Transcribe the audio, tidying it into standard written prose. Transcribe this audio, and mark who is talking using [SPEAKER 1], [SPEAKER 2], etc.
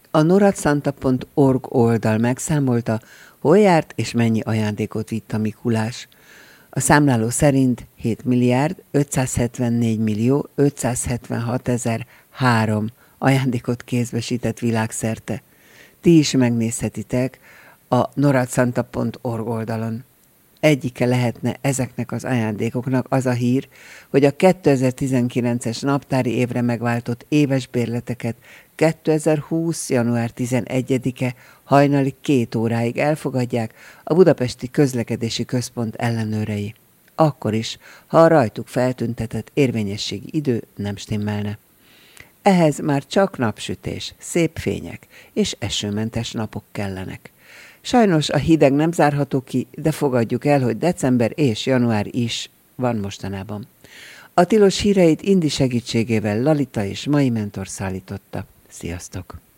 [SPEAKER 1] A noradsanta.org oldal megszámolta, hol járt és mennyi ajándékot vitt a Mikulás. A számláló szerint 7 milliárd 574 millió 576 003 ajándékot kézbesített világszerte. Ti is megnézhetitek a noradsanta.org oldalon. Egyike lehetne ezeknek az ajándékoknak az a hír, hogy a 2019-es naptári évre megváltott éves bérleteket 2020. január 11-e hajnali 2 óráig elfogadják a Budapesti Közlekedési Központ ellenőrei. Akkor is, ha a rajtuk feltüntetett érvényességi idő nem stimmelne. Ehhez már csak napsütés, szép fények és esőmentes napok kellenek. Sajnos a hideg nem zárható ki, de fogadjuk el, hogy december és január is van mostanában. A tilos híreit Indi segítségével Lalita és mai mentor szállította. Sziasztok!